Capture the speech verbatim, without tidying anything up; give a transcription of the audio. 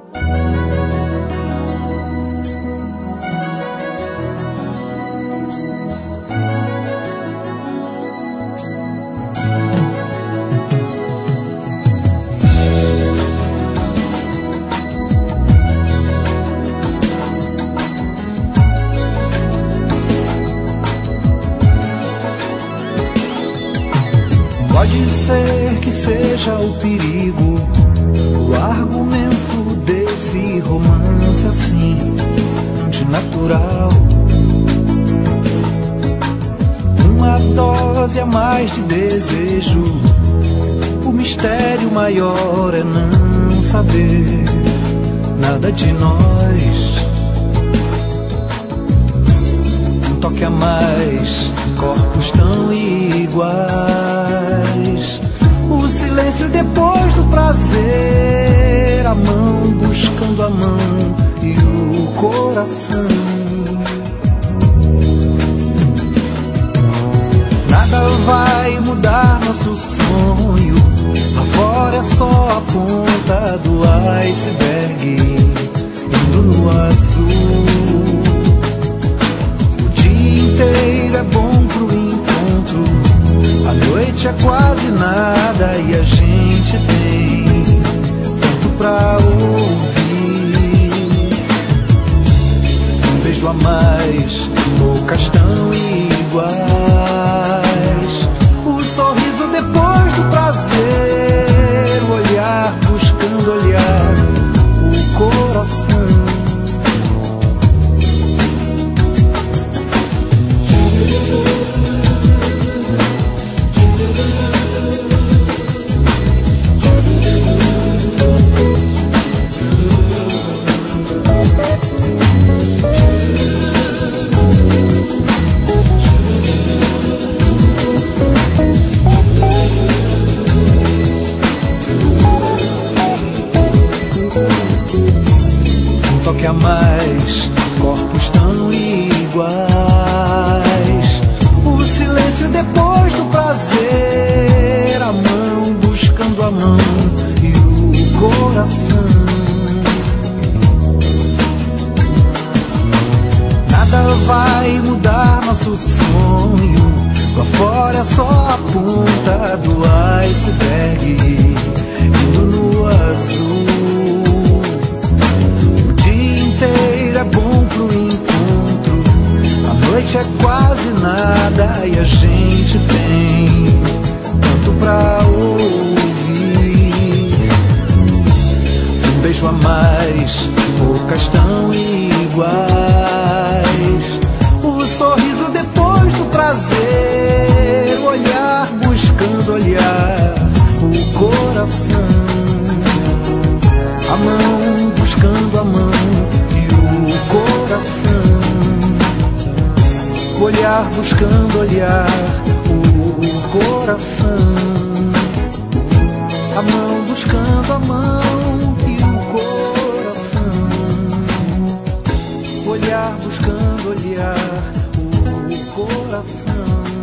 Pode ser que seja o perigo, o argumento desse romance assim, antinatural. Uma dose a mais de desejo, o mistério maior é não saber nada de nós. Um toque a mais, corpos tão iguais. O silêncio depois do prazer, a mão buscando a mão e o coração. Nada vai mudar nosso sonho, lá fora é só a ponta do iceberg indo no azul. O dia inteiro é bom pro encontro, a noite é quase nada e a gente tem tanto pra ouvir. Um beijo a mais, bocas tão iguais. O sorriso depois do prazer, o olhar buscando olhar o coração. Um toque a mais, corpos tão iguais. O silêncio depois do prazer, a mão buscando a mão e o coração. Nada vai mudar nosso sonho, lá fora é só a ponta do iceberg indo no azul. É bom pro encontro, a noite é quase nada e a gente tem tanto pra ouvir. Um beijo a mais, bocas tão iguais. O sorriso depois do prazer, o olhar buscando olhar o coração. A mão buscando a mão, coração, o olhar buscando olhar o coração, a mão buscando a mão e o coração, o olhar buscando olhar o coração.